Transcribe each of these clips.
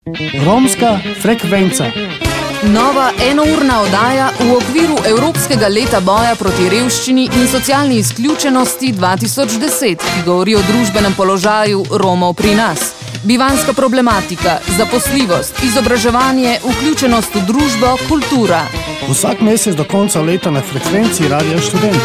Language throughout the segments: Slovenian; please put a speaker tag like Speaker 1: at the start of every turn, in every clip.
Speaker 1: Romska frekvenca.
Speaker 2: Nova enourna oddaja v okviru Evropskega leta boja proti revščini in socialni izključenosti 2010, ki govori o družbenem položaju Romov pri nas. Bivanjska problematika, zaposljivost, izobraževanje, vključenost v družbo, kultura.
Speaker 1: Vsak mesec do konca leta na frekvenci Radia Študent.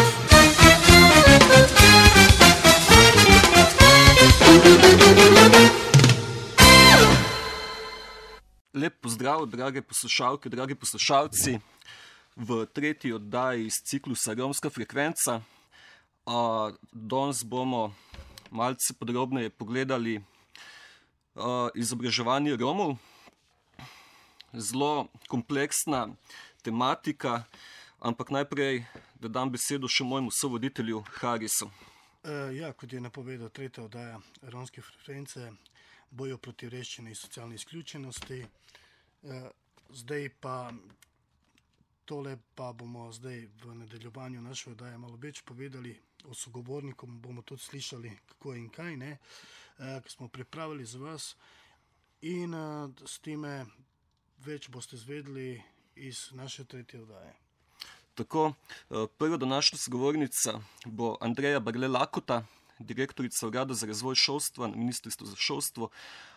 Speaker 3: Lep pozdrav, drage poslušalke, dragi poslušalci, v tretji oddaji iz ciklusa Romska frekvenca. Danes bomo malce podrobneje pogledali izobraževanje Romov. Zelo kompleksna tematika, ampak najprej, da dam besedo še mojemu sovoditelju Harisu.
Speaker 1: Kot je napovedal tretja oddaja Romske frekvence, bojo proti revščini in socialni izključenosti. Zdaj pa tole pa bomo zdaj v nadaljevanju naše oddaje malo več povedali o sogovornikom, bomo tudi slišali kako in kaj, ki smo pripravili za vas in s time več boste zvedeli iz naše tretje oddaje.
Speaker 3: Tako, prva današnja sogovornica bo Andreja Berle Lakota, direktorica Urada za razvoj šolstva na Ministrstvu za šolstvo.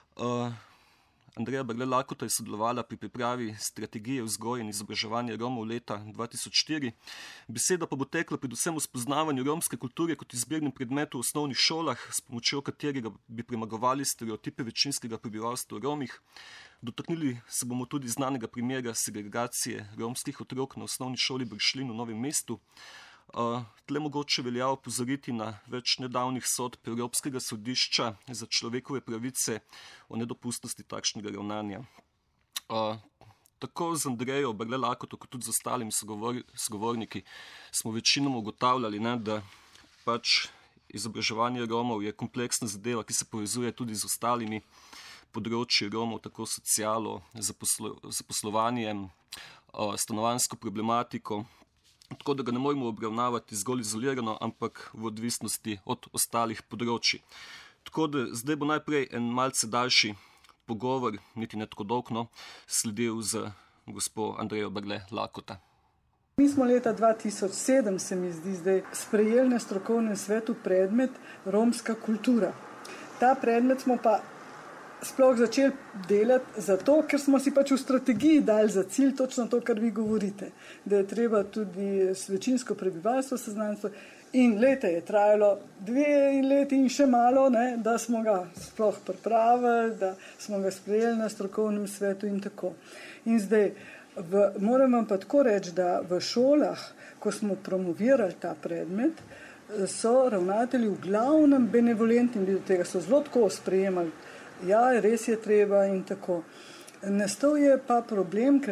Speaker 3: Andreja Berle Lakota je sodelovala pri pripravi strategije vzgoje in izobraževanja Romov leta 2004. Beseda pa bo tekla predvsem o spoznavanju romske kulture kot izbirnem predmetu v osnovnih šolah, s pomočjo katerega bi premagovali stereotipe večinskega prebivalstva o Romih. Dotaknili se bomo tudi znanega primera segregacije romskih otrok na osnovni šoli Bršljin v Novem mestu. Tle mogoče velja opozoriti na več nedavnih sodb Evropskega sodišča za človekove pravice o nedopustnosti takšnega ravnanja. Tako z Andrejo Berle Lakoto, kot tudi z ostalimi sogovorniki smo večinoma ugotavljali, da pač izobraževanje Romov je kompleksna zadeva, ki se povezuje tudi z ostalimi področji Romov, tako socialo, zaposlovanjem, stanovanjsko problematiko, tako da ga ne moremo obravnavati zgolj izolirano, ampak v odvisnosti od ostalih področji. Tako da zdaj bo najprej en malce daljši pogovor, niti ne tako dolg, sledil z gospo Andrejo Berle Lakota.
Speaker 4: Mi smo leta 2007, se mi zdi zdaj, sprejeli na strokovnem svetu predmet romska kultura. Ta predmet smo pa sploh začeli delati zato, ker smo si pač v strategiji dali za cilj točno to, kar vi govorite, da je treba tudi s večinsko prebivalstvo seznanstvo in leta je trajalo 2 leti in še malo, da smo ga sploh pripravili, da smo ga sprejeli na strokovnem svetu in tako. In zdaj, moram vam pa tako reči, da v šolah, ko smo promovirali ta predmet, so ravnatelji v glavnem benevolentni do tega, so zelo tako sprejemali. Ja, res je treba in tako. Nastal je pa problem, ker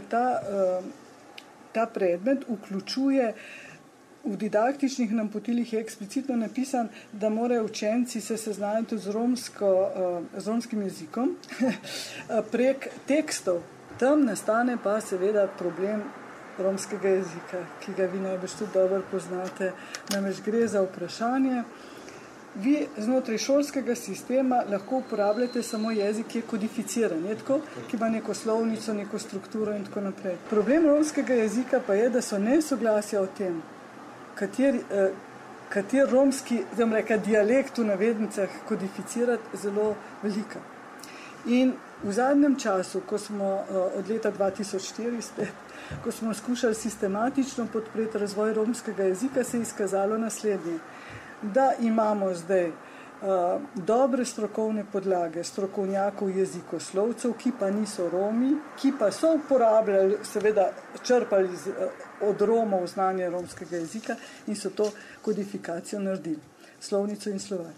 Speaker 4: ta predmet vključuje v didaktičnih napotilih je eksplicitno napisan, da morajo učenci se seznaniti z romskim jezikom prek tekstov. Tam nastane pa seveda problem romskega jezika, ki ga vi najbrž tudi dobro poznate. Namreč gre za vprašanje. Vi znotraj šolskega sistema lahko uporabljate samo jezik, ki je kodificiran, ki ima neko slovnico, neko strukturo in tako naprej. Problem romskega jezika pa je, da so nesoglasja o tem, kater romski, dialekt v navednicah kodificirati zelo velika. In v zadnjem času, ko smo od leta 2004 spet, ko smo skušali sistematično podpreti razvoj romskega jezika, se je izkazalo naslednje. Da imamo zdaj dobre strokovne podlage strokovnjakov jezikoslovcev, ki pa niso Romi, ki pa so uporabljali, seveda črpali od Romov znanje romskega jezika in so to kodifikacijo naredili, slovnico in slovar.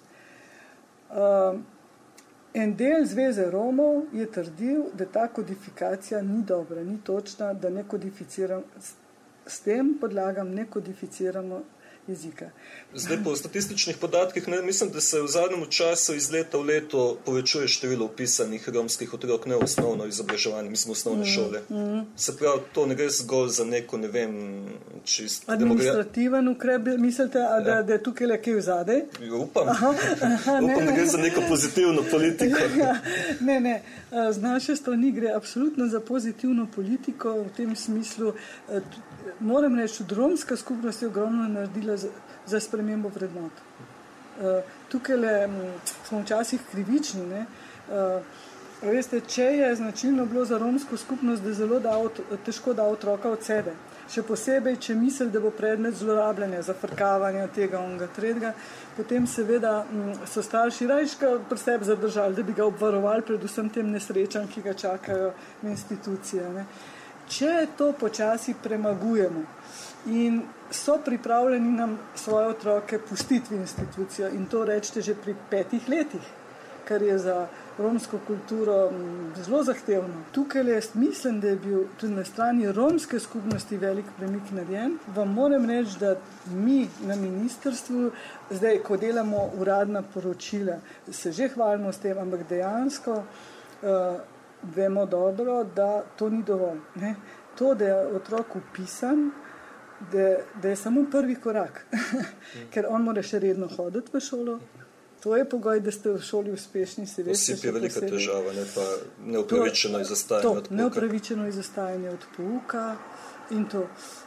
Speaker 4: En del Zveze Romov je trdil, da ta kodifikacija ni dobra, ni točna, da ne kodificiramo, s tem podlagam ne kodificiramo jezika.
Speaker 3: Zdaj po statističnih podatkih, mislim, da se v zadnjem času iz leta v leto povečuje število upisanih romskih otrok, ne v osnovno izobraževanje, mislim v osnovne šole. Se pravi, to ne gre zgolj za neko, ne vem, čist
Speaker 4: administrativen ukrep, mislite, da je tukaj le kaj vzadej?
Speaker 3: Upam, da gre za neko pozitivno politiko.
Speaker 4: Ne, z naše strani gre absolutno za pozitivno politiko, v tem smislu, moram reči, romska skupnost je ogromno naredila za spremembo vrednot. Tukaj smo včasih krivični, ne? Veste, če je značilno bilo za romsko skupnost, da zelo težko da otroka od sebe. Še posebej, če misli, da bo predmet zlorabljanja, zafrkavanja tega, onega, tretjega, potem seveda so starši rajška pri sebi zadržali, da bi ga obvarovali predvsem tem nesrečam, ki ga čakajo v institucije. Ne. Če to počasi premagujemo in so pripravljeni nam svoje otroke pustiti v institucijo in to rečete že pri 5 letih, kar je za romsko kulturo zelo zahtevno. Tukaj mislim, da je bil tudi na strani romske skupnosti velik premik narejen. Vam moram reči, da mi na ministrstvu, zdaj, ko delamo uradna poročila, se že hvalimo s tem, ampak dejansko vemo dobro, da to ni dovolj. Ne? To, da je otrok vpisan, da je samo prvi korak, ker on mora še redno hoditi v šolo. To je pogoj, da ste v šoli uspešni, se veste.
Speaker 3: Osip je velika težava, ne pa neupravičeno izostajanje od pouka.
Speaker 4: Neupravičeno izostajanje od pouka in to.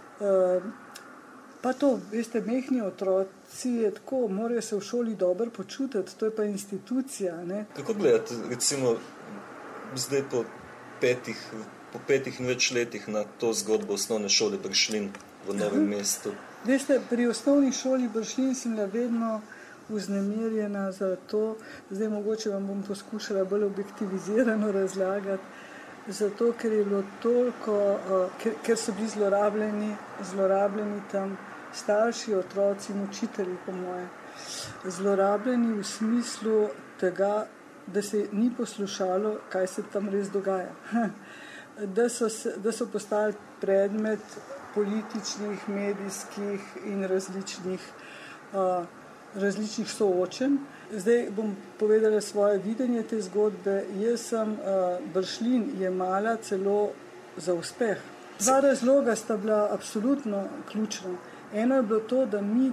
Speaker 4: Pa to, veste, mehni otroci je tako, morajo se v šoli dobro počutiti, to je pa institucija. Ne?
Speaker 3: Kako gledate, recimo, zdaj po 5 in več letih na to zgodbo osnovne šole Bršljin v Novem mestu?
Speaker 4: Veste, pri osnovni šoli Bršljin sem vedno vznemirjena za to, zdaj mogoče vam bom poskušala bolj objektivizirano razlagati, zato ker je bilo toliko, ker so bili zlorabljeni tam starši, otroci in učitelji, po moje. Zlorabljeni v smislu tega, da se ni poslušalo, kaj se tam res dogaja. Da so postali predmet političnih, medijskih in različnih soočenj. Zdaj bom povedala svoje videnje te zgodbe. Jaz sem Bršljin jemala celo za uspeh. 2 razloga sta bila absolutno ključna. Eno je bilo to,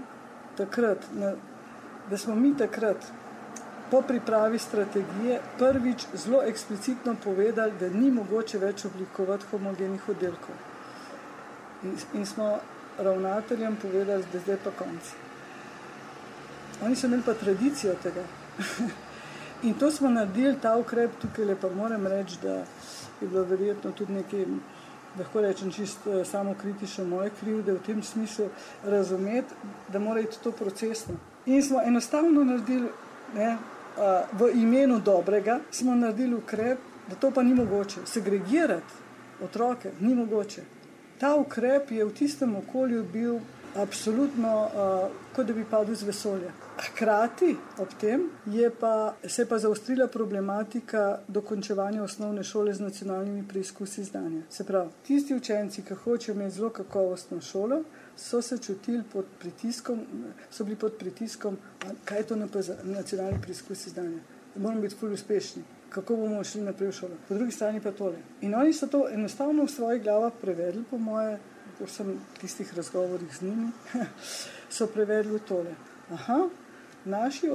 Speaker 4: da smo mi takrat po pripravi strategije prvič zelo eksplicitno povedali, da ni mogoče več oblikovati homogenih oddelkov. In smo ravnateljem povedali, da zdaj pa konc. Oni so imeli pa tradicijo tega. In to smo naredili, ta ukrep tukaj, pa moram reči, da je bilo verjetno tudi nekaj, lahko rečem čisto samokritično moje krivde v tem smislu razumeti, da mora iti to procesno. In smo enostavno naredili, v imenu dobrega, smo naredili ukrep, da to pa ni mogoče. Segregirati otroke ni mogoče. Ta ukrep je v tistem okolju bil absolutno, kot da bi padel z vesolja. Hkrati ob tem se je pa zaostrila problematika dokončevanja osnovne šole z nacionalnimi preizkusi znanja. Se pravi, tisti učenci, ki hočejo imeti zelo kakovostno šolo, so se čutili pod pritiskom, so bili pod pritiskom, kaj je to nacionalni preizkusi znanja. Moramo biti ful uspešni. Kako bomo šli naprej v šolo. Po drugi strani pa tole. In oni so to enostavno v svojih glavah prevedli, po moje, po vsem tistih razgovorih z njimi, so prevedli tole. Naši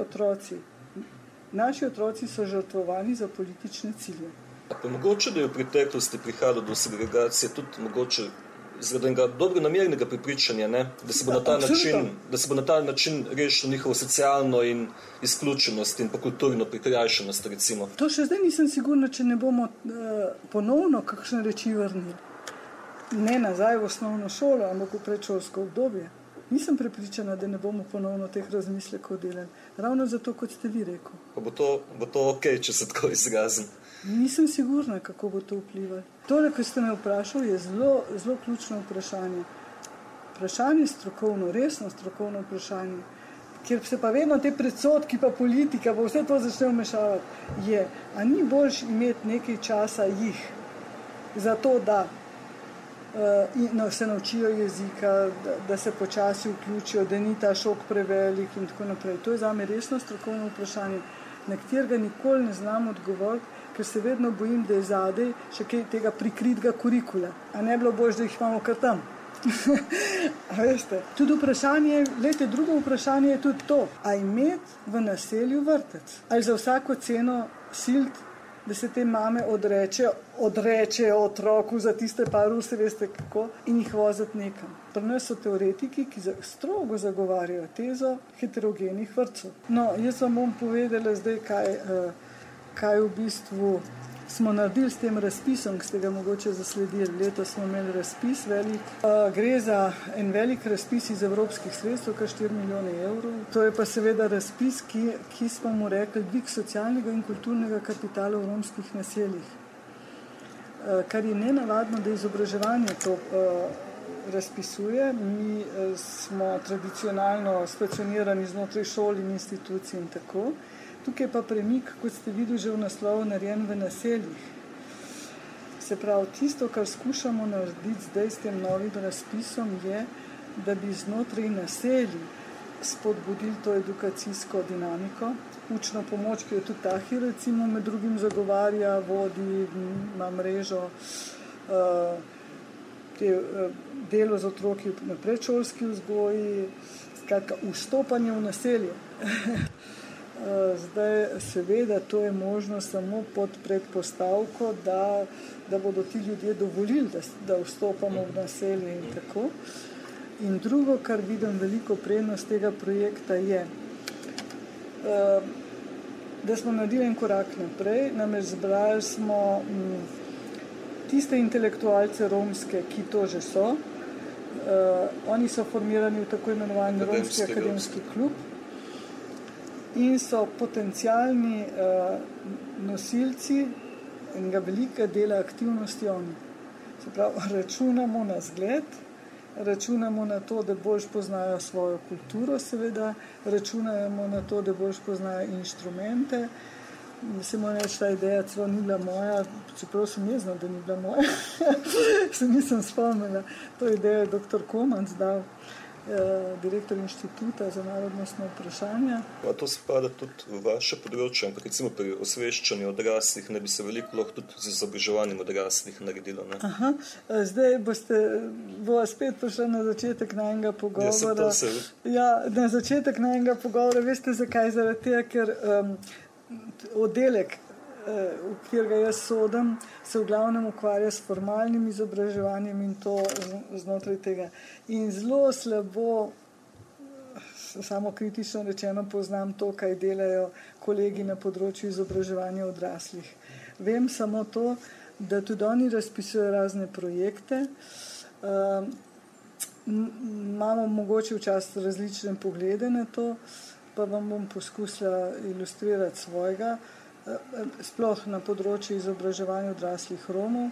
Speaker 4: otroci so žrtvovani za politične cilje.
Speaker 3: Pa mogoče, da je v preteklosti prihajalo do segregacije, tudi mogoče zaradi enega dobronamernega prepričanja, ne? Da se bo na ta način rešilo njihovo socialno in izključenost in pa kulturno prikrajšanost, recimo.
Speaker 4: To še zdaj nisem sigurna, če ne bomo ponovno kakšne reči vrnili. Ne nazaj v osnovno šolo, ampak v predšolsko obdobje. Nisem prepričana, da ne bomo ponovno teh razmislekov delali. Ravno zato, kot ste vi rekel.
Speaker 3: Pa bo to okej, če se tako izrazim.
Speaker 4: Nisem sigurna, kako bo to vplivalo. Tole, ko ste me vprašali, je zelo, zelo ključno vprašanje. Vprašanje strokovno, resno strokovno vprašanje, kjer se pa vedno te predsodki pa politika, pa vse to začne vmešavati, je, a ni boljš imeti nekaj časa jih za to, da in se naučijo jezika, da se počasi vključijo, da ni ta šok prevelik in tako naprej. To je zame resno strokovno vprašanje, na katerega nikoli ne znam odgovoriti, ker se vedno bojim, da je zadej še kaj tega prikritega kurikula. A ne bilo bož, da jih imamo kar tam. A veste? Tudi vprašanje, glejte, drugo vprašanje je tudi to, a imeti v naselju vrtec. Ali za vsako ceno silt, da se te mame odrečejo otroku za tiste par ur, se veste kako, in jih voziti nekam. Pri nas so teoretiki, ki strogo zagovarjajo tezo heterogenih vrtcev. No, jaz vam bom povedala zdaj, kaj v bistvu smo naredili s tem razpisom, ki ste ga mogoče zasledili. Letos smo imeli razpis velik. Gre za en velik razpis iz evropskih sredstev, kar 4 milijone evrov. To je pa seveda razpis, ki smo mu rekli dvig socialnega in kulturnega kapitala v romskih naseljih. Kar je nenavadno, da izobraževanje to razpisuje. Mi smo tradicionalno stacionirani znotraj šol in institucij in tako. Tukaj pa premik, kot ste videli že v naslovu, narejen v naseljih. Se pravi, tisto, kar skušamo narediti zdaj s tem novim razpisom, je, da bi znotraj naselij spodbudili to edukacijsko dinamiko. Učno pomoč, ki jo tudi Tahi recimo med drugim zagovarja, vodi, ima mrežo, delo z otroki na predšolski vzgoji, skratka, vstopanje v naselje. Zdaj, seveda, to je možno samo pod predpostavko, da bodo ti ljudje dovolili, da vstopamo v naselje in tako. In drugo, kar vidim veliko prednost tega projekta je, da smo naredili en korak naprej, namreč zbrali smo tiste intelektualce romske, ki to že so. Oni so formirani v tako imenovani Romski akademski klub in so potencialni nosilci enega velikega dela aktivnosti oni. Se pravi, računamo na zgled, računamo na to, da bolj poznajo svojo kulturo, seveda, računamo na to, da bolj poznajo inštrumente. Se moram reči, ta ideja celo ni bila moja, čeprav sem jezna, da ni bila moja. Se nisem spomnila. To idejo je dr. Komanc dal, direktor inštituta za narodnostno vprašanje.
Speaker 3: To spada tudi v vaše področje, ampak recimo pri osveščanju odraslih ne bi se veliko lahko tudi z izobraževanjem odraslih naredilo. Ne?
Speaker 4: Aha, zdaj bo spet prišla na začetek najnega pogovora. Ja, na začetek najnega pogovora, veste zakaj? Zaradi tega, ker oddelek, v katerega jaz sodim, se v glavnem ukvarja s formalnim izobraževanjem in to znotraj tega. In zelo slabo, samo kritično rečeno, poznam to, kaj delajo kolegi na področju izobraževanja odraslih. Vem samo to, da tudi oni razpisujejo razne projekte. Imamo mogoče včasih različne poglede na to, pa vam bom poskusila ilustrirati svojega, sploh na področju izobraževanja odraslih Romov.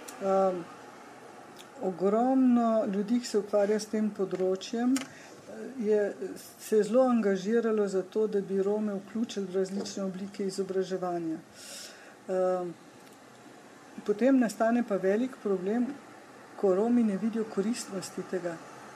Speaker 4: Ogromno ljudi, ki se ukvarja s tem področjem, se je zelo angažiralo za to, da bi Rome vključili v različne oblike izobraževanja. Potem nastane pa velik problem, ko Romi ne vidijo koristnosti tega.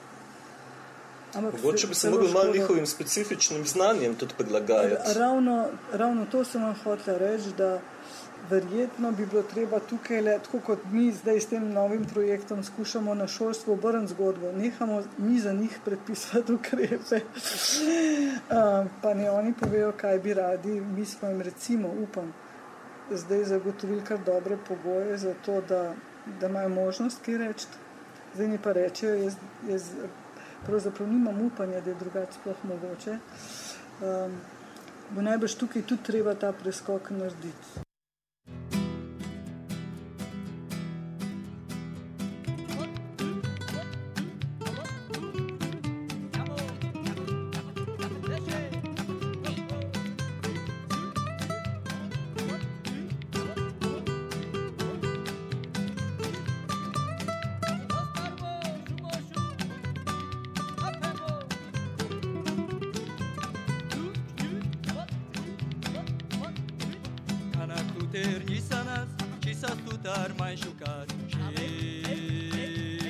Speaker 3: Mogoče bi se mogli malo njihovim specifičnim znanjem tudi prilagajati.
Speaker 4: Ravno to sem vam hotela reči, da verjetno bi bilo treba tukaj, tako kot mi zdaj s tem novim projektom skušamo na šolstvo obrniti zgodbo, nehamo mi za njih predpisati ukrepe, pa ne oni povejo, kaj bi radi. Mi smo jim recimo, upam, zdaj zagotovili kar dobre pogoje za to, da imajo možnost kaj reči. Zdaj mi pa rečejo, jaz pravzaprav nimam upanja, da je drugače sploh mogoče. Bo najbrž tukaj tudi treba ta preskok narediti.
Speaker 5: Ternisanaz, ci s-a tutar mai jucat și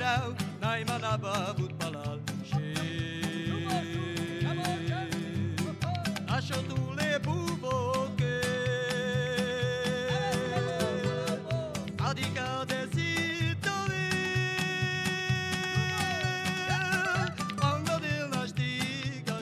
Speaker 5: العو نايما بابود بلال Lascio tu le buboche Adica desitore Quando della stiga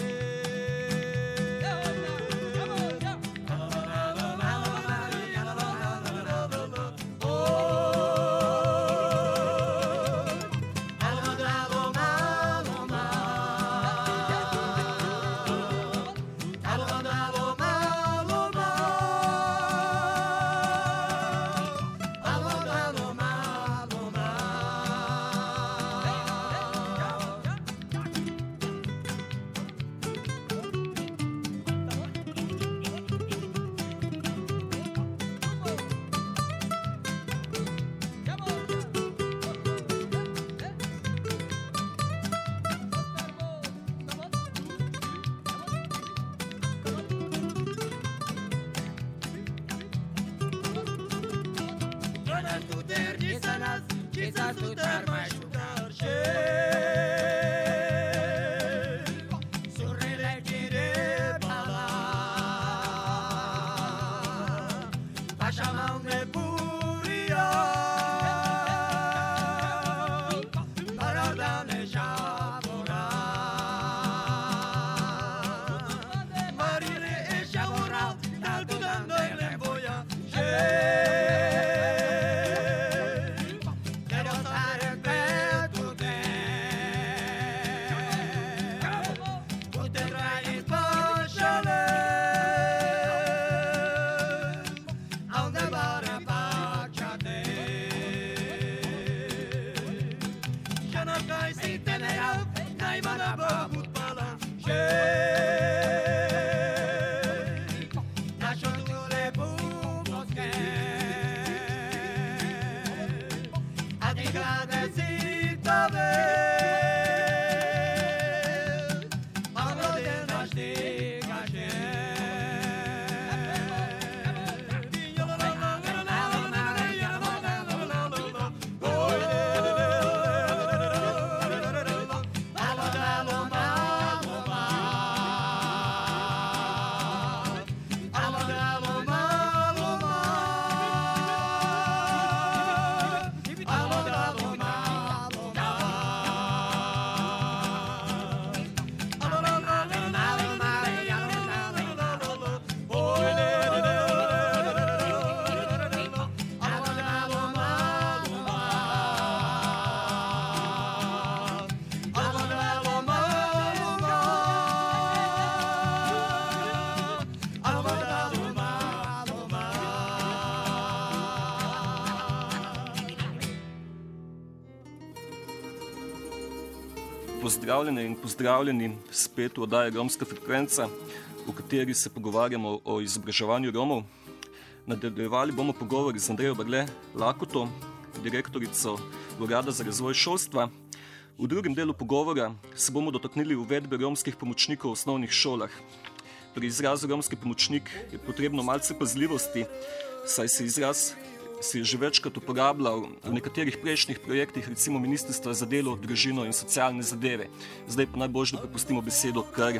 Speaker 3: Pozdravljene in pozdravljeni spet v oddaji Romska frekvenca, v kateri se pogovarjamo o izobraževanju Romov. Nadaljevali bomo pogovor z Andrejo Berle Lakoto, direktorico Urada za razvoj šolstva. V drugem delu pogovora se bomo dotaknili uvedbe romskih pomočnikov v osnovnih šolah. Pri izrazu romski pomočnik je potrebno malce pazljivosti, saj se izraz se je že večkrat uporabljal v nekaterih prejšnjih projektih, recimo Ministrstva za delo, družino in socialne zadeve. Zdaj pa najbolj, da prepustimo besedo kar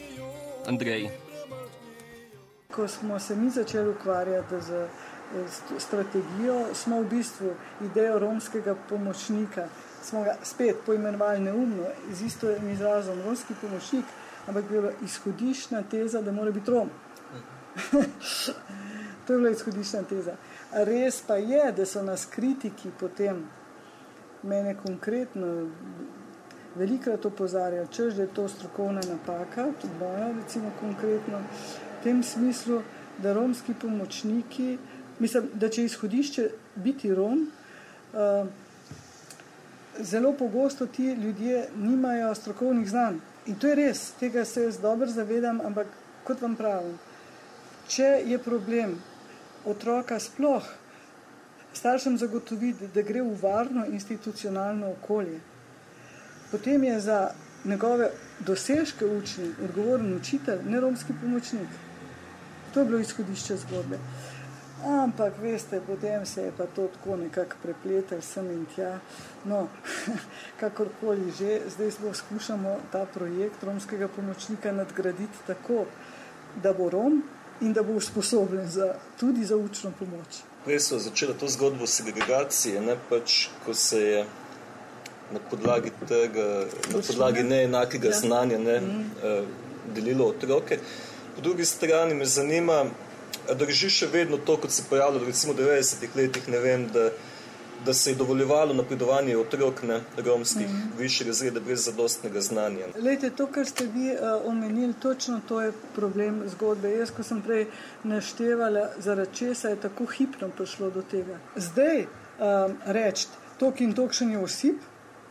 Speaker 3: Andreji.
Speaker 4: Ko smo se mi začeli ukvarjati z strategijo, smo v bistvu idejo romskega pomočnika, smo ga spet poimenovali neumno, z istim izrazom romski pomočnik, ampak je bila izhodiščna teza, da mora biti Rom. To je bila izhodiščna teza. Res pa je, da so nas kritiki potem, mene konkretno, velikrat opozarjali, češ, da je to strokovna napaka, tudi moja, recimo konkretno, v tem smislu, da romski pomočniki, mislim, da če izhodišče biti Rom, zelo pogosto ti ljudje nimajo strokovnih znanj. In to je res, tega se jaz dobro zavedam, ampak kot vam pravim, če je problem otroka sploh staršem zagotoviti, da gre v varno institucionalno okolje, potem je za njegove dosežke učni odgovoren učitelj, ne romski pomočnik. To je bilo izhodišče zgodbe. Ampak, veste, potem se je pa to tako nekako prepletel sem in tja. No, kakorkoli že, zdaj skušamo ta projekt romskega pomočnika nadgraditi tako, da bo Rom in da bo usposobljen tudi za učno pomoč.
Speaker 3: Prej so začela to zgodbo segregacije, ne, pač, ko se je na podlagi tega, na podlagi neenakega znanja delilo otroke. Po drugi strani me zanima, drži še vedno to, kot se pojavljalo recimo v 90-ih letih, ne vem, da se je dovoljevalo napredovanje otrok romskih višjih razredov brez zadostnega znanja.
Speaker 4: Lejte, to, kar ste vi omenili, točno to je problem zgodbe. Jaz, ko sem prej naštevala, zaradi česa je tako hipno prišlo do tega. Zdaj reči, tok in tokšen je osip,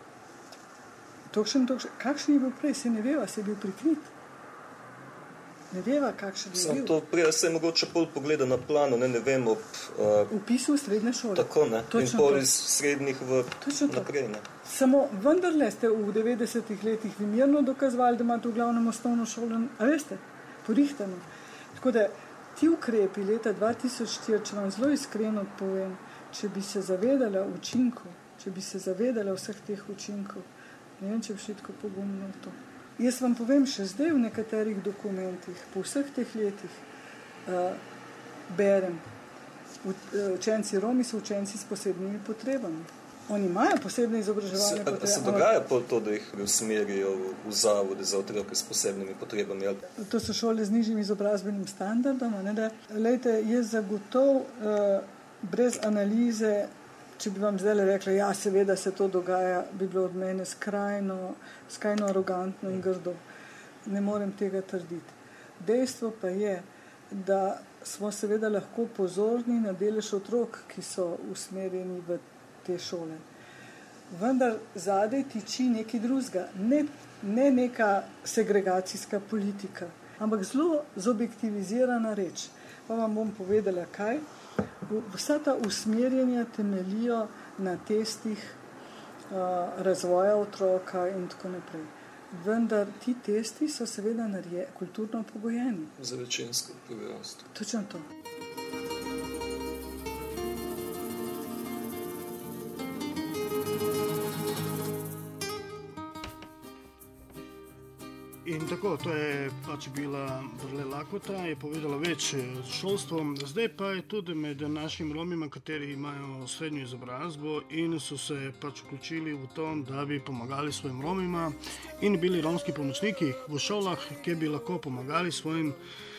Speaker 4: kakšen je bil prej, se ne veva, se je bil prikrit. Ne veva, kakšen je bil.
Speaker 3: To prej se je mogoče pol pogleda na planu, ne vem, ob
Speaker 4: vpisu v srednje šole.
Speaker 3: Tako, ne, in pol iz srednjih naprej, ne.
Speaker 4: Samo vendarle ste v 90-ih letih vi mirno dokazovali, da imate v glavnem osnovno šolo, a veste, porihtano. Tako da ti ukrepi leta 2004, če vam zelo iskreno povem, če bi se zavedala učinkov, če bi se zavedala vseh teh učinkov, ne vem, če bi šli tako pogumno v to. Jaz vam povem, še zdaj v nekaterih dokumentih, po vseh teh letih, berem, učenci Romi so učenci s posebnimi potrebami. Oni imajo posebne izobraževalne potrebe.
Speaker 3: Se dogaja po to, da jih usmerijo v zavode za otroke s posebnimi potrebami?
Speaker 4: To so šole z nižjim izobrazbenim standardom. Lejte, jaz zagotovo brez analize, če bi vam zdaj rekla, ja, seveda se to dogaja, bi bilo od mene skrajno arogantno in grdo. Ne morem tega trditi. Dejstvo pa je, da smo seveda lahko pozorni na delež otrok, ki so usmerjeni v te šole. Vendar zadaj tiči nekaj drugega. Ne neka segregacijska politika, ampak zelo zobjektivizirana reč. Pa vam bom povedala, kaj. Vsa ta usmerjenja temelijo na testih razvoja otroka in tako naprej. Vendar ti testi so seveda kulturno pogojeni.
Speaker 3: Za večinsko prebivalstvo.
Speaker 4: Točno to.
Speaker 1: In tako, to je pač bila Brle Lakota, je povedala več šolstvom. Zdaj pa je tudi med našimi Romima, kateri imajo srednjo izobrazbo in so se pač vključili v to, da bi pomagali svojim Romima in bili romski pomočniki v šolah, ki bi lahko pomagali svojim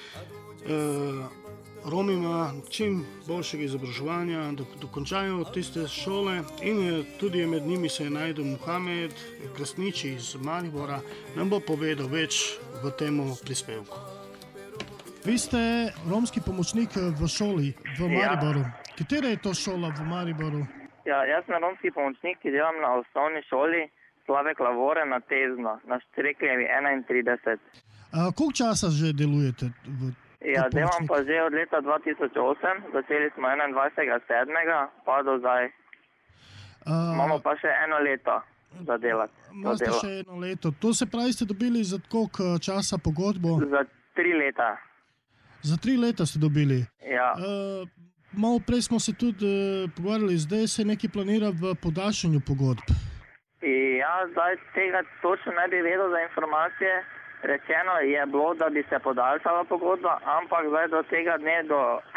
Speaker 1: Romima čim boljšega izobraževanja, da dokončajo tiste šole in tudi med njimi se je najdel Muhamed Krasnič iz Maribora, nam bo povedal več v temu prispevku. Vi ste romski pomočnik v šoli v Mariboru. Katera je to šola v Mariboru?
Speaker 6: Ja, jaz sem romski pomočnik, ki delam na osnovni šoli Slave Klavore na Tezno, na Štrekljevi 31.
Speaker 1: Koliko časa že delujete v
Speaker 6: Ja, delam pa že od leta 2008, začeli smo 21.7. pa do zdaj. Imamo pa še 1 leto za delati.
Speaker 1: Imate še 1 leto. To se pravi, ste dobili za koliko časa pogodbo?
Speaker 6: Za 3 leta.
Speaker 1: Za 3 leta ste dobili?
Speaker 6: Ja.
Speaker 1: Malo prej smo se tudi pogovarjali, zdaj se nekaj planira v podaljšanju pogodb.
Speaker 6: Ja, zdaj tega točno ne bi vedel za informacije. Rečeno je bilo, da bi se podaljšala pogodba, ampak zdaj do tega dne, do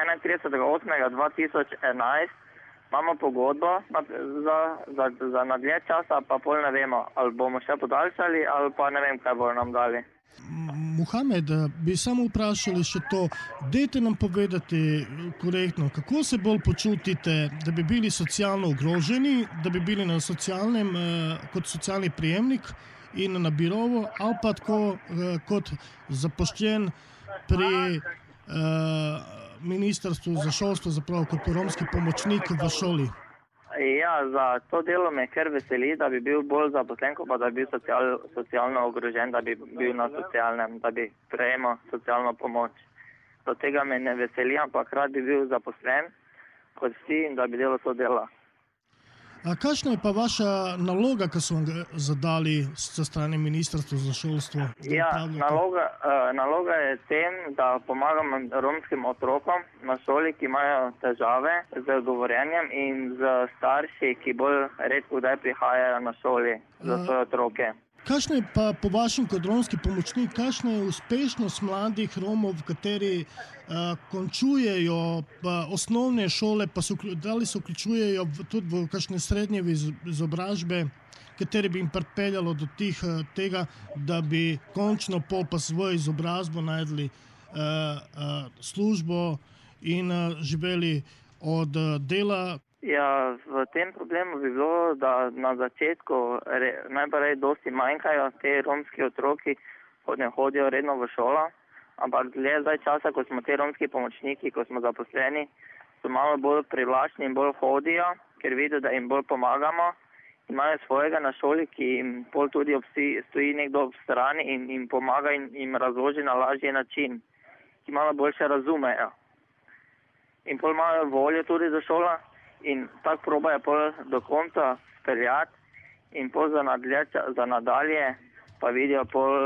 Speaker 6: 31.8.2011, imamo pogodbo za nadlje časa, pa pol ne vemo, ali bomo še podaljšali, ali pa ne vem, kaj bodo nam dali.
Speaker 1: Muhamed, bi samo vprašali še to, dajte nam povedati korektno, kako se bolj počutite, da bi bili socialno ogroženi, da bi bili na socialnem, kot socialni prijemnik, in na birovo, ali pa tako kot zapoščen pri Ministrstvu za šolstvo, zapravo kot romski pomočnik v šoli.
Speaker 6: Ja, za to delo me kar veseli, da bi bil bolj zaposlen, pa da bi bil socialno ogrožen, da bi bil na socialnem, da bi prejemal socialno pomoč. Do tega me ne veseli, ampak rad bi bil zaposlen kot vsi in da bi delal to delo.
Speaker 7: Kakšna je pa vaša naloga, ki so vam zadali sa strani Ministrstva za šolstvo?
Speaker 6: Ja, naloga je tem, da pomagam romskim otrokom na šoli, ki imajo težave z govorjenjem in z starši, ki bolj redko kdaj prihajajo na šoli za svoje otroke.
Speaker 7: Kakšna je pa po vašem kot romski pomočnik, kakšna je uspešnost mladih Romov, kateri končujejo osnovne šole, pa da li se vključujejo tudi v kakšne srednje izobražbe, kateri bi jim pripeljalo do tega, da bi končno pa svojo izobrazbo najdli službo in živeli od dela?
Speaker 6: Ja, v tem problemu bi bilo, da na začetku najprej dosti manjkajo te romski otroki, ne hodijo redno v šolo, ampak zdaj časa, ko smo te romski pomočniki, ko smo zaposleni, so malo bolj privlačni in bolj hodijo, ker vidijo, da jim bolj pomagamo. Imajo svojega na šoli, ki jim pol tudi stoji nekdo v strani in jim pomaga in jim razloži na lažji način, ki malo boljše razumejo. In pol imajo voljo tudi za šola. In tako probajo pol do konca speljati in pol za nadalje pa vidijo pol,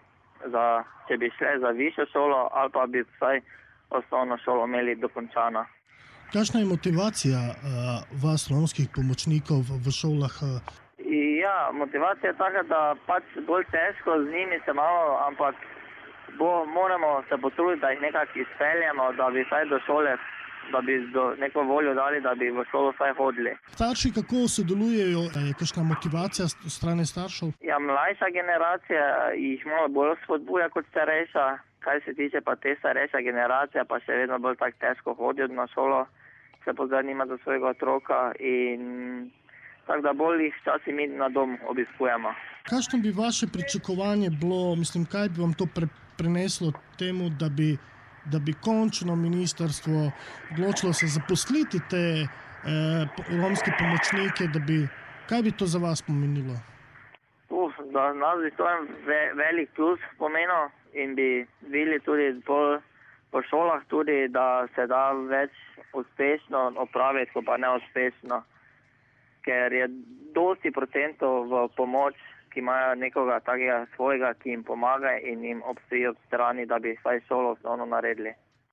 Speaker 6: če bi šli za višjo šolo ali pa bi vsaj osnovno šolo imeli dokončano.
Speaker 7: Kakšna je motivacija vas, romskih pomočnikov v šolah?
Speaker 6: Ja, motivacija je taka, da pač bolj težko z njimi se malo, ampak moramo se potruditi, da jih nekako izpeljemo, da bi vsaj do šole, da bi neko voljo dali, da bi v šolo vsaj hodili.
Speaker 7: Starši kako sodelujejo? Je kakšna motivacija strani staršev?
Speaker 6: Ja, mlajša generacija jih malo bolj spodbuja kot starejša. Kaj se tiče pa te starejša generacija, pa še vedno bolj tako težko hodijo na šolo, se pozanima za svojega otroka in tako da bolj jih včasih mi na dom obiskujemo.
Speaker 7: Kakšno bi vaše pričakovanje bilo, kaj bi vam to preneslo temu, da bi končno ministrstvo odločilo se zaposliti te romske pomočnike, kaj bi to za vas pomenilo?
Speaker 6: Za nas bi to velik plus pomenil in bi videli tudi po šolah tudi, da se da več uspešno opraviti, kot pa neuspešno. Ker je dosti procentov v pomoč, ki imajo nekoga takega svojega, ki jim pomaga in jim obstoji ob strani, da bi vsaj šolo osnovno naredili.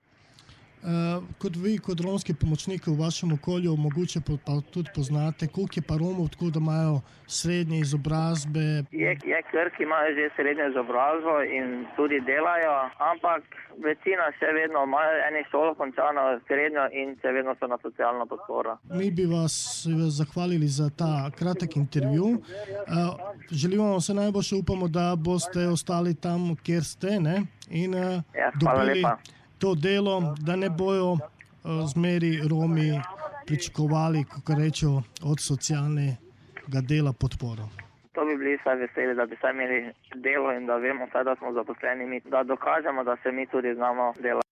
Speaker 7: Kot vi, kot romski pomočniki v vašem okolju, mogoče pa tudi poznate, koliko je pa Romov tako, da imajo srednje izobrazbe?
Speaker 6: Je kar, ki imajo že srednjo izobrazbo in tudi delajo, ampak večina še vedno imajo eno šolo končano, srednjo in še vedno so na socialno podporo.
Speaker 7: Mi bi vas zahvalili za ta kratek intervju. Želimo vam vse najboljše, upamo, da boste ostali tam, kjer ste, ne? In dobili to delo, da ne bojo zmeri Romi pričakovali, kako rečejo, od socialnega dela podporo.
Speaker 6: To bi bili vsaj veseli, da bi vsaj imeli delo in da vemo vsaj, da smo zaposleni mi, da dokažemo, da se mi tudi znamo delati.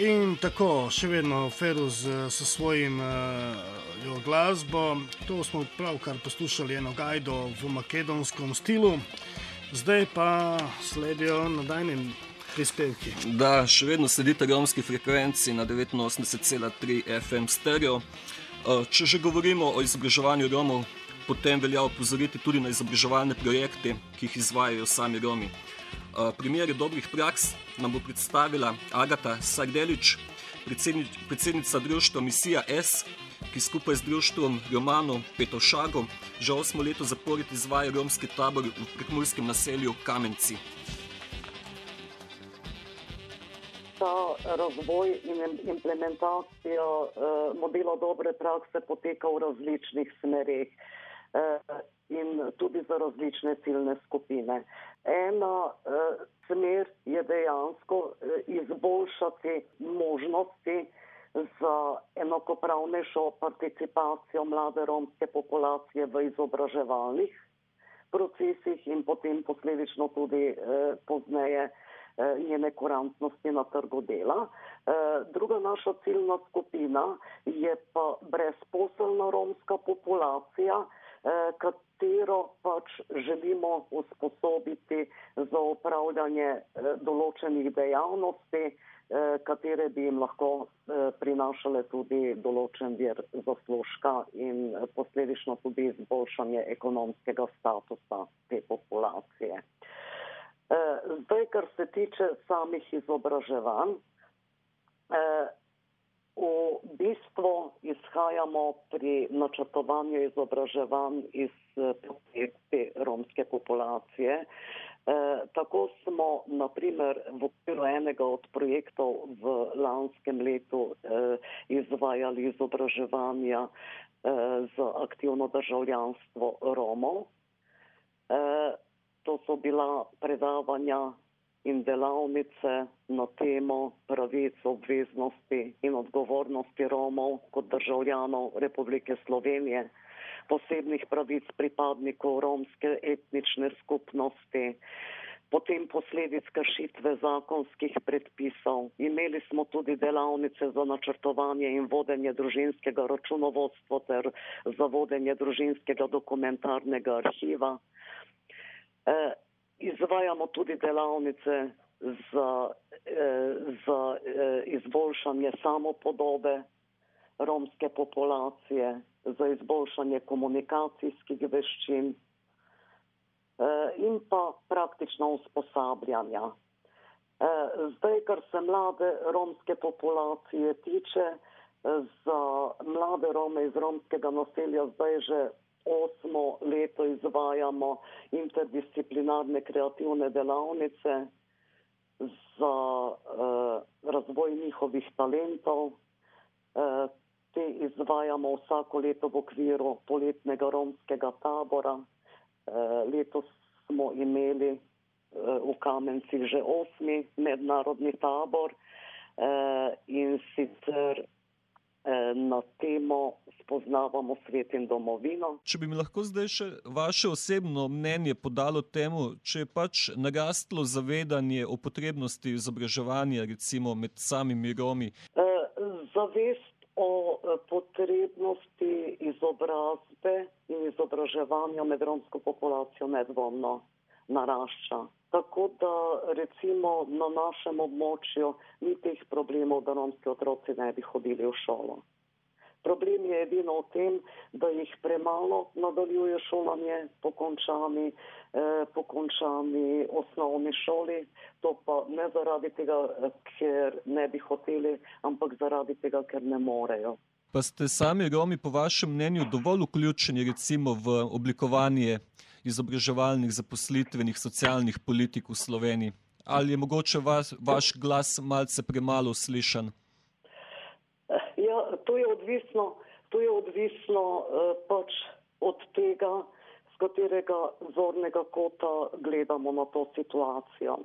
Speaker 1: In tako, še vedno Ferus s svojim glasbo. To smo pravkar poslušali eno gajdo v makedonskem stilu. Zdaj pa sledijo nadaljni prispevki.
Speaker 3: Da, še vedno sledite romski frekvenci na 89,3 FM stereo. Če že govorimo o izobraževanju Romov, potem velja opozoriti tudi na izobraževalne projekte, ki jih izvajajo sami Romi. Primere dobrih praks nam bo predstavila Agata Sardelič, predsednica društva Misija S, ki skupaj z društvom Romanov Petovšago že 8 leto zapored izvaja romski tabor v prekmurskem naselju Kamenci.
Speaker 8: Ta razvoj in implementacija modela dobre prakse poteka v različnih smerih in tudi za različne ciljne skupine. Ena smer je dejansko izboljšati možnosti za enakopravnejšo participacijo mlade romske populacije v izobraževalnih procesih in potem posledično tudi pozneje njene kurantnosti na trgu dela. Druga naša ciljna skupina je pa brezposelna romska populacija, katero pač želimo usposobiti za upravljanje določenih dejavnosti, katere bi jim lahko prinašale tudi določen vir zaslužka in posledično tudi izboljšanje ekonomskega statusa te populacije. Zdaj, kar se tiče samih izobraževanj, v bistvu izhajamo pri načrtovanju izobraževanj iz te romske populacije. Tako smo, na primer, v okviru enega od projektov v lanskem letu izvajali izobraževanja za aktivno državljanstvo Romov. To so bila predavanja in delavnice na temo pravic, obveznosti in odgovornosti Romov kot državljanov Republike Slovenije, posebnih pravic pripadnikov romske etnične skupnosti, potem posledic kršitve zakonskih predpisov. Imeli smo tudi delavnice za načrtovanje in vodenje družinskega računovodstva ter za vodenje družinskega dokumentarnega arhiva. Izvajamo tudi delavnice za izboljšanje samopodobe romske populacije, za izboljšanje komunikacijskih veščin in pa praktična usposabljanja. Zdaj, kar se mlade romske populacije tiče, za mlade Rome iz romskega naselja zdaj že 8 leto izvajamo interdisciplinarne kreativne delavnice za razvoj njihovih talentov. Te izvajamo vsako leto v okviru poletnega romskega tabora. Letos smo imeli v Kamencih že 8. mednarodni tabor in sicer na temo Spoznavamo svet in domovino.
Speaker 3: Če bi mi lahko zdaj še vaše osebno mnenje podalo temu, če je pač narastlo zavedanje o potrebnosti izobraževanja recimo med samimi Romi?
Speaker 8: Zavest o potrebnosti izobrazbe in izobraževanja med romsko populacijo nedvomno narašča. Tako da recimo na našem območju ni teh problemov, da romski otroci ne bi hodili v šolo. Problem je edino v tem, da jih premalo nadaljuje šolanje po končani osnovni šoli. To pa ne zaradi tega, ker ne bi hoteli, ampak zaradi tega, ker ne morejo.
Speaker 3: Pa ste sami Romi po vašem mnenju dovolj vključeni recimo v oblikovanje izobraževalnih, zaposlitvenih, socialnih politik v Sloveniji? Ali je mogoče vaš glas malce premalo slišan?
Speaker 8: Ja, to je odvisno pač od tega, z katerega zornega kota gledamo na to situacijo.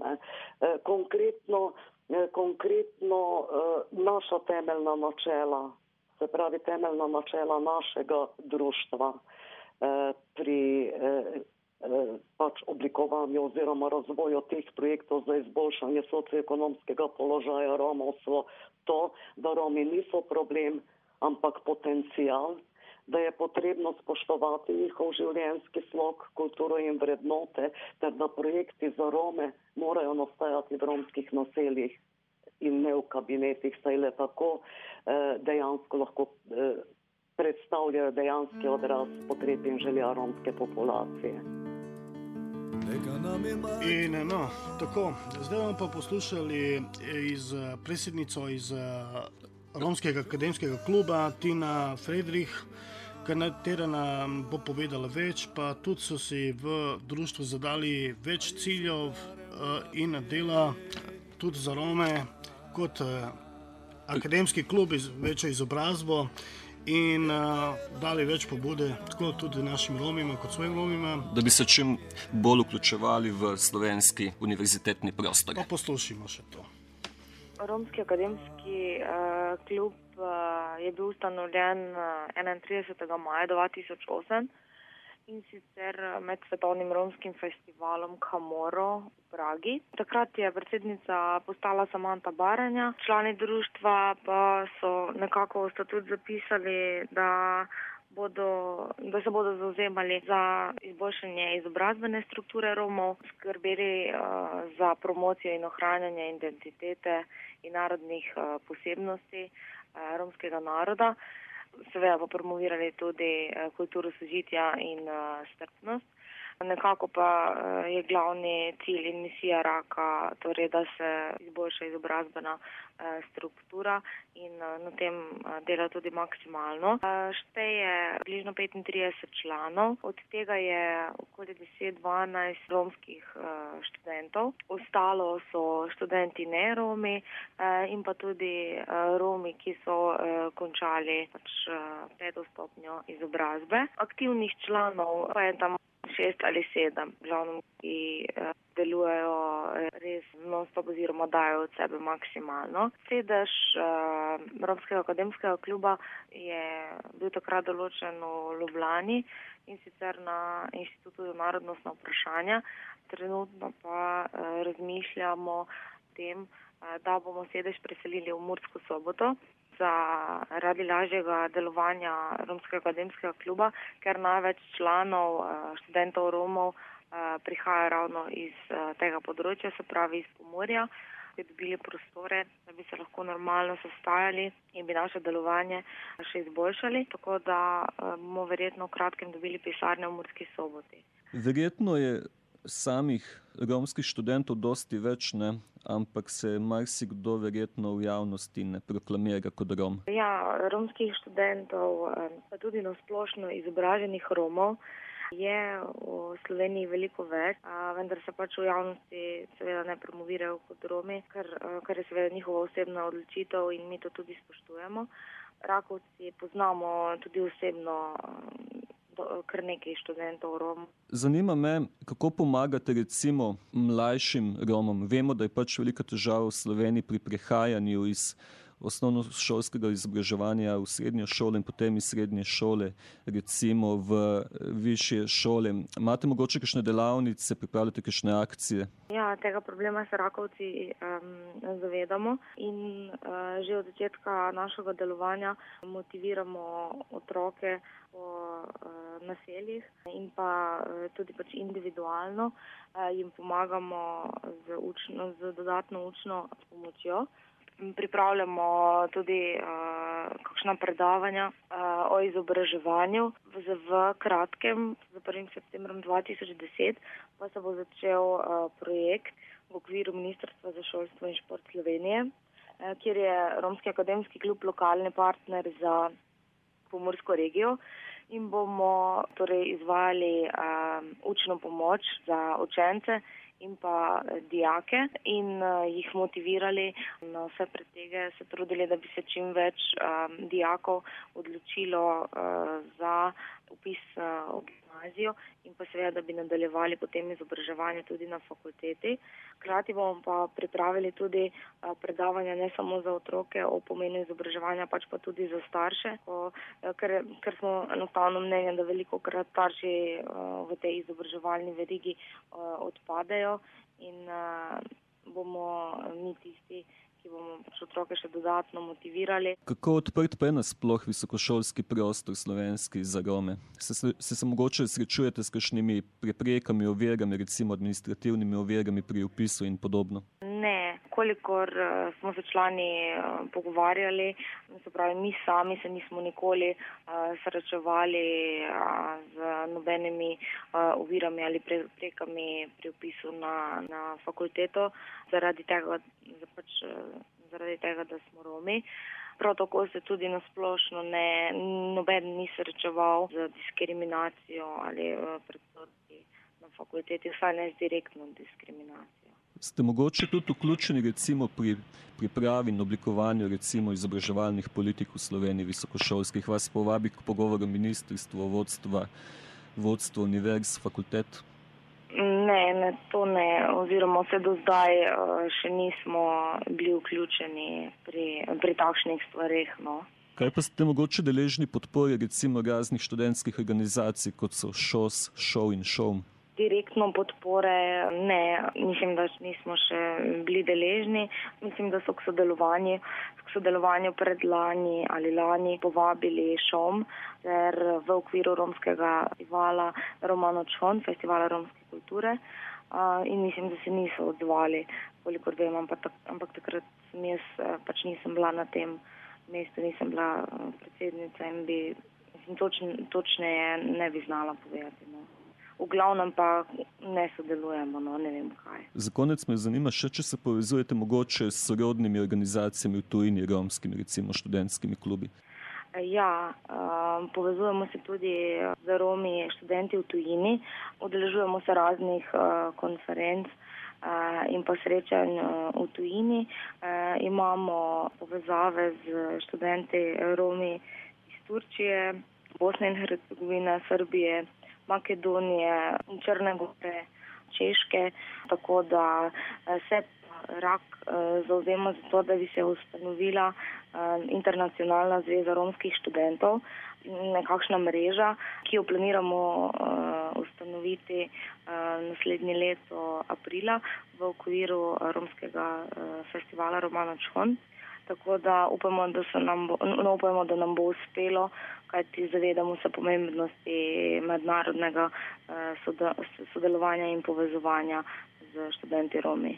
Speaker 8: Konkretno naša temeljna načela, se pravi temeljna načela našega društva pri pač oblikovanju oziroma razvoju teh projektov za izboljšanje socioekonomskega položaja Romov so to, da Romi niso problem, ampak potencial, da je potrebno spoštovati njihov življenjski slog, kulturo in vrednote, ter da projekti za Rome morajo nastajati v romskih naseljih in ne v kabinetih, saj le tako dejansko lahko predstavljajo dejanski odraz potreb in želja romske populacije.
Speaker 1: In tako, zdaj bomo pa poslušali predsednico iz Romskega akademskega kluba Tina Friedrich, katera nam bo povedala več, pa tudi so si v društvu zadali več ciljev in dela tudi za Rome kot akademski klub večjo izobrazbo in dali več pobude tako tudi našim Romima kot svojim Romima.
Speaker 3: Da bi se čim bolj vključevali v slovenski univerzitetni prostor.
Speaker 1: Pa poslušajmo še to.
Speaker 9: Romski akademski klub je bil ustanovljen 31. maja 2008 in sicer med svetovnim romskim festivalom Kamoro v Pragi. Takrat je predsednica postala Samanta Baranja. Člani društva pa so nekako v statut zapisali, da se bodo zauzemali za izboljšanje izobrazbene strukture Romov, skrbeli za promocijo in ohranjanje identitete in narodnih posebnosti romskega naroda, seveda pa promovirali tudi kulturo sožitja in strpnost. Nekako pa je glavni cilj in misija RAK-a, torej da se izboljša izobrazbena struktura in na tem dela tudi maksimalno. Šteje bližno 35 članov, od tega je okoli 10-12 romskih študentov. Ostalo so študenti ne Romi in pa tudi Romi, ki so končali peto stopnjo izobrazbe. Aktivnih članov pa je tam 6 ali 7, glavno, ki delujejo res non-stop oziroma dajo od sebe maksimalno. Sedež Romskega akademskega kluba je bil takrat določen v Ljubljani in sicer na Inštitutu za narodnostna vprašanja. Trenutno pa razmišljamo o tem, da bomo sedež preselili v Mursko Soboto zaradi lažjega delovanja Romskega akademskega kluba, ker največ članov študentov Romov prihaja ravno iz tega področja, se pravi iz Pomurja, bi dobili prostore, da bi se lahko normalno sestajali in bi naše delovanje še izboljšali, tako da bomo verjetno v kratkem dobili pisarne v Murski Soboti.
Speaker 3: Verjetno je samih romskih študentov dosti več, ne? Ampak se marsikdo verjetno v javnosti ne proklamira kot Rom.
Speaker 9: Ja, romskih študentov, pa tudi na splošno izobraženih Romov je v Sloveniji veliko več, vendar se pač v javnosti seveda ne promovirajo kot Romi, kar je seveda njihova osebna odločitev in mi to tudi spoštujemo. Rakovci poznamo tudi osebno kar nekaj študentov Romov.
Speaker 3: Zanima me, kako pomagate recimo mlajšim Romom. Vemo, da je pač velika težava v Sloveniji pri prehajanju iz osnovnošolskega izobraževanja v srednjo šolo in potem iz srednje šole recimo v višje šole. Imate mogoče kakšne delavnice, pripravljate kakšne akcije?
Speaker 9: Ja, tega problema se Rakovci zavedamo in že od začetka našega delovanja motiviramo otroke po naseljih in pa tudi pač individualno jim pomagamo z dodatno učno pomočjo. Pripravljamo tudi kakšna predavanja o izobraževanju. V kratkem, z 1. septembrom 2010, pa se bo začel projekt v okviru Ministrstva za šolstvo in šport Slovenije, kjer je Romski akademski klub lokalni partner za Pomursko regijo in bomo torej izvajali učno pomoč za učence in pa dijake in jih motivirali na vse pretege, se trudili, da bi se čim več dijakov odločilo za upis v gimnazijo in pa seveda, da bi nadaljevali potem izobraževanje tudi na fakulteti. Hkrati bomo pa pripravili tudi predavanja ne samo za otroke o pomenu izobraževanja, pač pa tudi za starše, ker smo enostavno mnenja, da velikokrat starši v tej izobraževalni verigi odpadejo in bomo mi tisti, ki bomo pač otroke še dodatno motivirali.
Speaker 3: Kako odprt pa je nasploh visokošolski prostor slovenski za Rome? Se mogoče srečujete s kakšnimi preprekami, ovirami, recimo administrativnimi ovirami pri vpisu in podobno?
Speaker 9: Ne, kolikor smo se člani pogovarjali, se pravi, mi sami se nismo nikoli srečevali z nobenimi ovirami ali preprekami pri vpisu na fakulteto, zaradi tega, da smo Romi. Prav tako se tudi nasplošno noben ni srečeval z diskriminacijo ali predsodki na fakulteti, vsaj ne z direktno diskriminacijo.
Speaker 3: Ste mogoče tudi vključeni recimo pri pripravi in oblikovanju recimo izobraževalnih politik v Sloveniji visokošolskih? Vas povabi k pogovoru ministrstvo, vodstvo univerz, fakultet?
Speaker 9: Ne, to ne. Oziroma vse do zdaj še nismo bili vključeni pri takšnih stvareh. No.
Speaker 3: Kaj pa ste mogoče deležni podpore recimo raznih študentskih organizacij, kot so ŠOS, ŠOU in ŠOM?
Speaker 9: Direktno podpore ne, mislim, da nismo še bili deležni. Mislim, da so k sodelovanju predlani ali lani povabili ŠOM ter v okviru romskega festivala Romano Čhon, festivala romske kulture, in mislim, da se niso odzvali, kolikor vem, ampak takrat pač nisem bila na tem mestu, nisem bila predsednica in bi točneje ne bi znala povedati. No. V glavnem pa ne sodelujemo, ne vem kaj.
Speaker 3: Za konec me zanima še, če se povezujete mogoče s sorodnimi organizacijami v tujini, romskimi, recimo študentskimi klubi.
Speaker 9: Ja, povezujemo se tudi z Romi študenti v tujini, udeležujemo se raznih konferenc in pa srečanj v tujini. Imamo povezave z študenti Romi iz Turčije, Bosne in Hercegovine, Srbije, Makedonije, Črne Gore, Češke, tako da se RAK zavzema za to, da bi se ustanovila Internacionalna zveza romskih študentov, nekakšna mreža, ki jo planiramo ustanoviti naslednje leto aprila v okviru romskega festivala Romano Čhon. Tako da upamo, da nam bo uspelo, kajti zavedamo se pomembnosti mednarodnega sodelovanja in povezovanja z študenti Romi.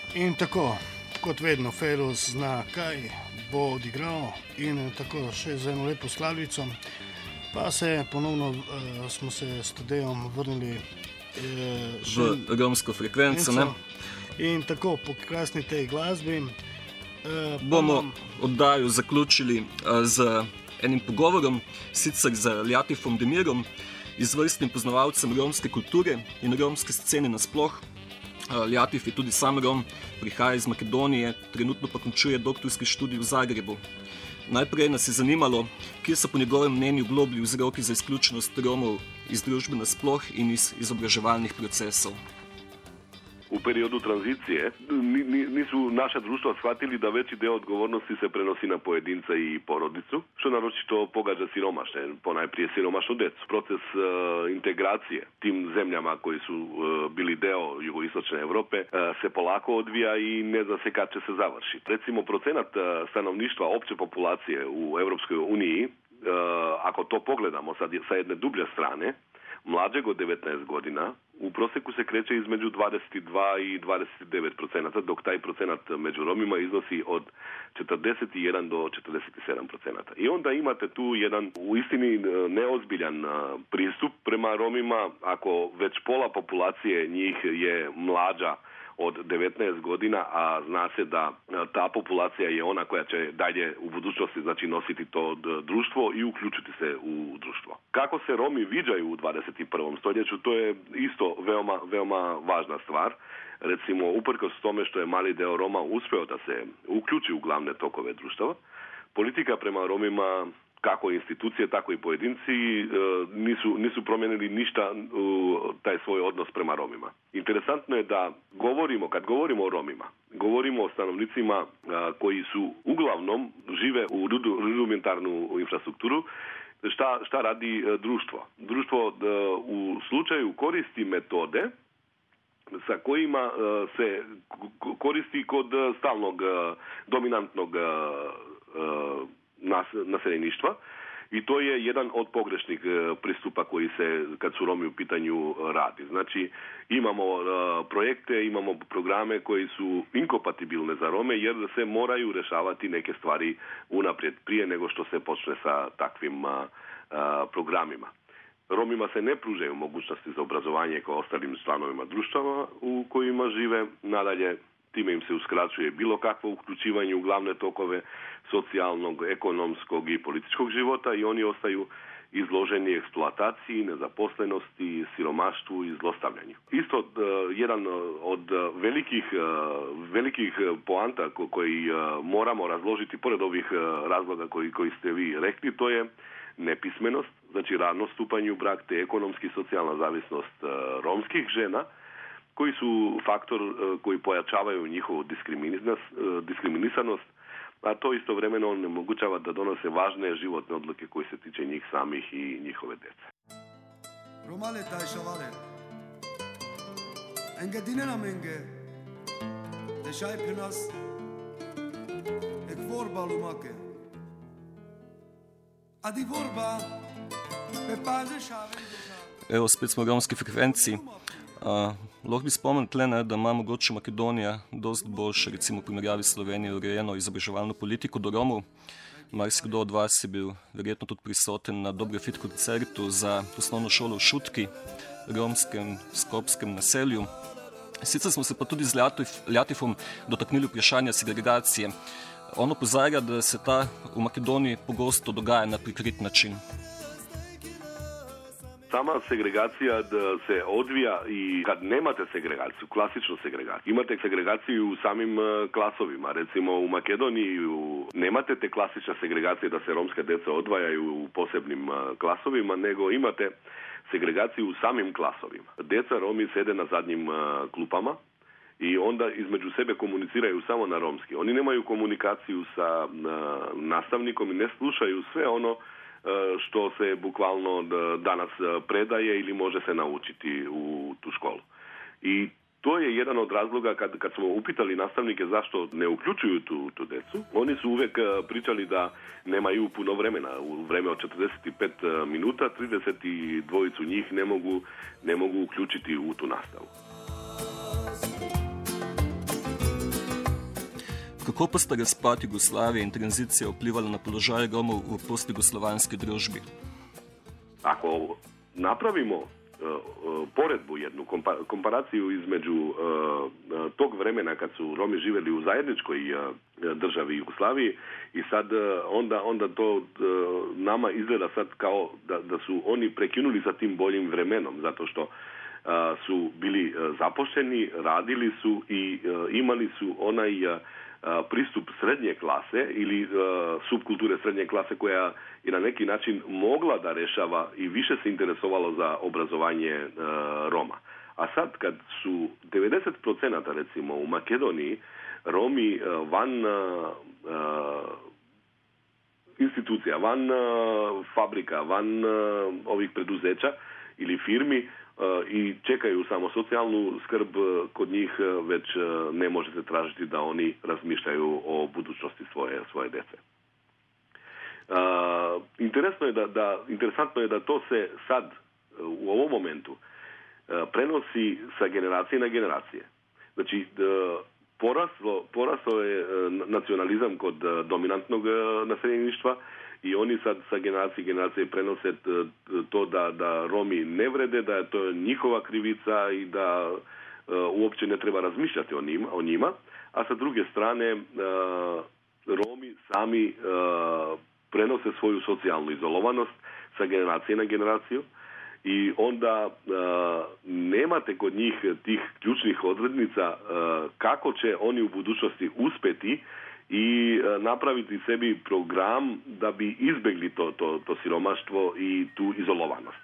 Speaker 1: In tako, kot vedno, Feroz zna, kaj bo odigral in tako še z eno lepo skladbico. Pa se ponovno smo se s Tadejem vrnili
Speaker 3: v romsko frekvenco. Ne?
Speaker 1: In tako po krasni tej glasbi
Speaker 3: bomo oddajo zaključili z enim pogovorom, sicer z Ljatifom Demirom, izvrstnim poznavalcem romske kulture in romske scene nasploh. Ljatif je tudi sam Rom, prihaja iz Makedonije, trenutno pa končuje doktorski študij v Zagrebu. Najprej nas je zanimalo, kje so po njegovem mnenju globlji vzroki za izključenost Romov iz družbe nasploh in iz izobraževalnih procesov.
Speaker 10: U periodu tranzicije nisu naša društva shvatili da veći deo odgovornosti se prenosi na pojedinca i porodicu, što naročito pogađa siromašne, ponajprije siromašnu decu. Proces integracije tim zemljama koji su bili deo jugoistočne Europe se polako odvija i ne zna se kad će se završiti. Recimo, procenat stanovništva opće populacije u Europskoj uniji, ako to pogledamo sa jedne dublje strane, mlađeg od 19 godina, u prosjeku se kreće između 22 i 29%, dok taj procenat među Romima iznosi od 41 do 47%. I onda imate tu jedan uistini neozbiljan pristup prema Romima, ako već pola populacije njih je mlađa od 19 godina, a zna se da ta populacija je ona koja će dalje u budućnosti nositi to društvo i uključiti se u društvo. Kako se Romi viđaju u 21. stoljeću, to je isto veoma važna stvar. Recimo, uprkos tome što je mali deo Roma uspeo da se uključi u glavne tokove društava, politika prema Romima, kako institucije, tako i pojedinci, nisu promijenili ništa taj svoj odnos prema Romima. Interesantno je da kad govorimo o Romima, govorimo o stanovnicima koji su uglavnom žive u rudimentarnu infrastrukturu. Šta radi društvo? Društvo u slučaju koristi metode sa kojima se koristi kod stalnog dominantnog naseljeništva, i to je jedan od pogrešnih pristupa koji se, kad su Romi u pitanju, radi. Znači, imamo projekte, imamo programe koji su inkompatibilne za Rome, jer se moraju rešavati neke stvari unaprijed, prije nego što se počne sa takvim programima. Romima se ne pružaju mogućnosti za obrazovanje kao ostalim članovima društava u kojima žive. Nadalje, time im se uskraćuje bilo kakvo uključivanje u glavne tokove socijalnog, ekonomskog i političkog života i oni ostaju izloženi eksploataciji, nezaposlenosti, siromaštvu i zlostavljanju. Isto jedan od velikih poanta koji moramo razložiti, pored ovih razloga koji ste vi rekli, to je nepismenost, znači rano stupanje u brak, te ekonomski i socijalna zavisnost romskih žena, koji su faktor koji pojačavaju njihovu diskriminisanost, a to istovremeno onemogućava da donose važne životne odluke koje se tiče njih samih i njihove djece.
Speaker 5: Romale taj šavale, enge dinena menge, dešaj penas, ek vorba lumake, a di vorba, pe paže šave.
Speaker 3: Evo, spet smo v romski frekvenciji. Lahko bi spomnil tle, da ima mogoče Makedonija dosti boljše, recimo v primerjavi s Slovenijo, urejeno izobraževalno politiko do Romov. Marsikdo od vas je bil verjetno tudi prisoten na Dobrofit koncertu za osnovno šolo v Šutki, romskem skopskem naselju. Sicer smo se pa tudi z Ljatifom dotaknili vprašanja segregacije. On opozarja, da se ta v Makedoniji pogosto dogaja na prikrit način.
Speaker 10: Sama segregacija se odvija i kad nemate segregaciju, klasičnu segregaciju. Imate segregaciju u samim klasovima. Recimo u Makedoniji nemate te klasične segregacije da se romske djeca odvajaju u posebnim klasovima, nego imate segregaciju u samim klasovima. Djeca Romi sede na zadnjim klupama i onda između sebe komuniciraju samo na romski. Oni nemaju komunikaciju sa nastavnikom i ne slušaju sve ono što se bukvalno danas predaje ili može se naučiti u tu školu. I to je jedan od razloga kad smo upitali nastavnike zašto ne uključuju tu djecu. Oni su uvijek pričali da nemaju puno vremena. U vreme od 45 minuta 32 njih ne mogu uključiti u tu nastavu.
Speaker 3: Kako pa sta razpad Jugoslavije in tranzicija vplivala na položaj Romov v postjugoslovanski družbi?
Speaker 10: Ako napravimo poredbu jednu, komparaciju između tog vremena kad su Romi živjeli u zajedničkoj državi Jugoslaviji i sad onda to nama izgleda sad kao da su oni prekinuli sa tim boljim vremenom, zato što su bili zaposleni, radili su i imali su onaj pristup srednje klase ili subkulture srednje klase koja je na neki način mogla da rešava i više se interesovalo za obrazovanje Roma. A sad kad su 90% recimo u Makedoniji Romi van institucija, van fabrika, van ovih preduzeća ili firmi i čekaju samo socijalnu skrb kod njih, već ne može se tražiti da oni razmišljaju o budućnosti svoje dece. Interesantno je da to se sad u ovom momentu prenosi sa generacije na generacije. Znači, poraslo je nacionalizam kod dominantnog naseljeništva i oni sad sa generacije prenose to da Romi ne vrede, da je to njihova krivica i da uopće ne treba razmišljati o njima, a sa druge strane Romi sami prenose svoju socijalnu izolovanost sa generacije na generaciju i onda nemate kod njih tih ključnih odrednica kako će oni u budućnosti uspjeti i napraviti sebi program da bi izbjegli to siromaštvo i tu izolovanost.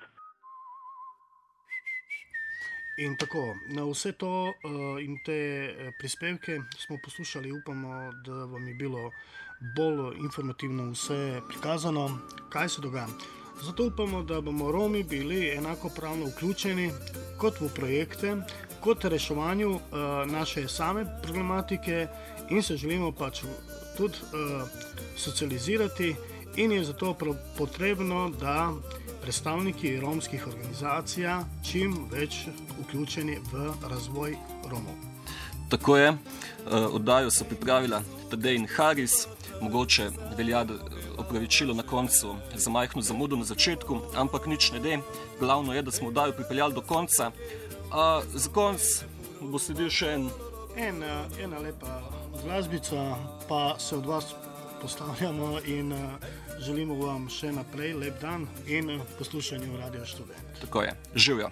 Speaker 1: In tako, na vse to in te prispevke smo poslušali, upamo, da vam je bilo bolj informativno vse prikazano, kaj se dogaja. Zato upamo, da bomo Romi bili enakopravno vključeni kot v projekte, kot reševanju naše same problematike in se želimo pač tudi socializirati in je zato potrebno, da predstavniki romskih organizacij čim več vključeni v razvoj Romov.
Speaker 3: Tako je, oddajo so pripravila Tadej in Haris, mogoče velja opravičilo na koncu za majhno zamudo na začetku, ampak nič ne de. Glavno je, da smo oddajo pripeljali do konca. Za konc bo sledil še
Speaker 1: ena lepa glasbica, pa se od vas postavljamo in želimo vam še naprej lep dan in poslušanju Radio Študent.
Speaker 3: Tako je, živjo.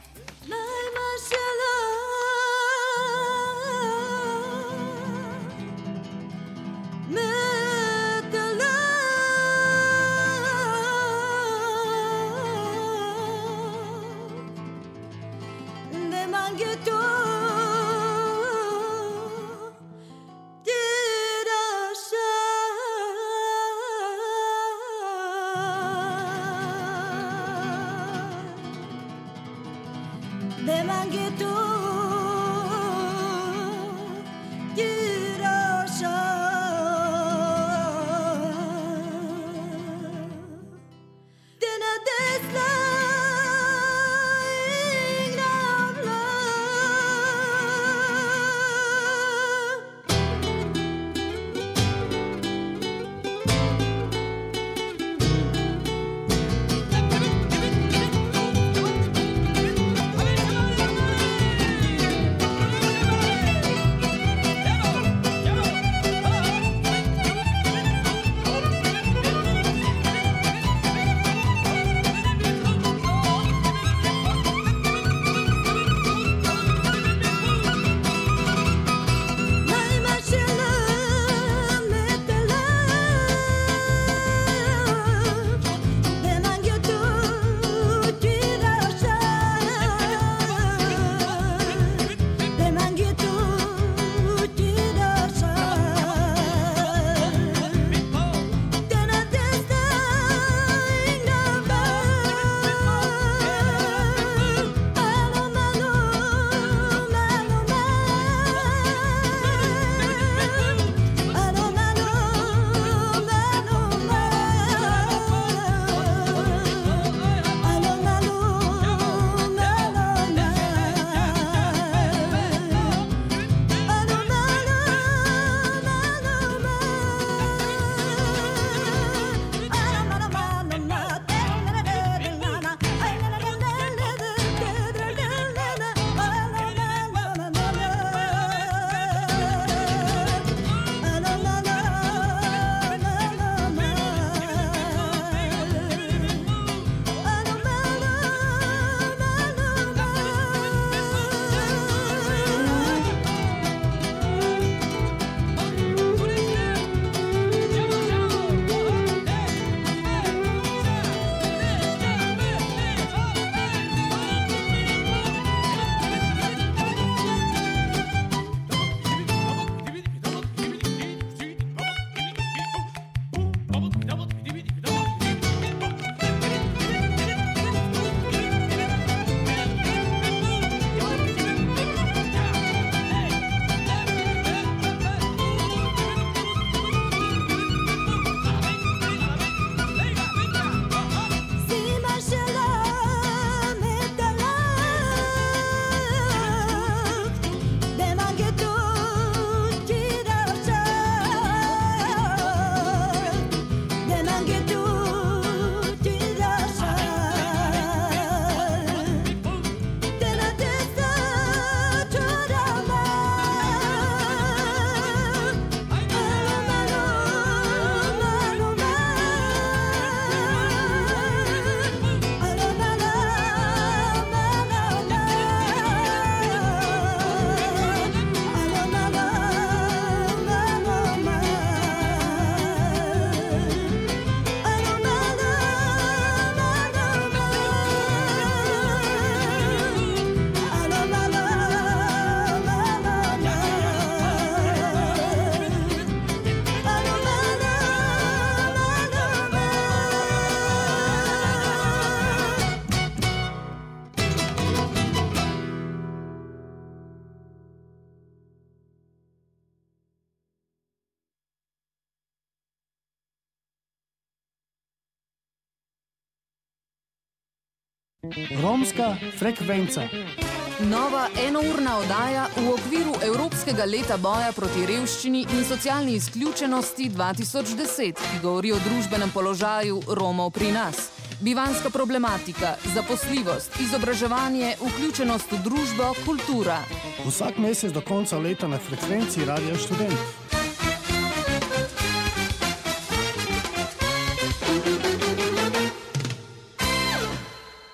Speaker 7: Romska frekvenca.
Speaker 2: Nova enourna oddaja v okviru Evropskega leta boja proti revščini in socialni izključenosti 2010, ki govori o družbenem položaju Romov pri nas. Bivanjska problematika, zaposljivost, izobraževanje, vključenost v družbo, kultura.
Speaker 7: Vsak mesec do konca leta na frekvenci Radia Študent.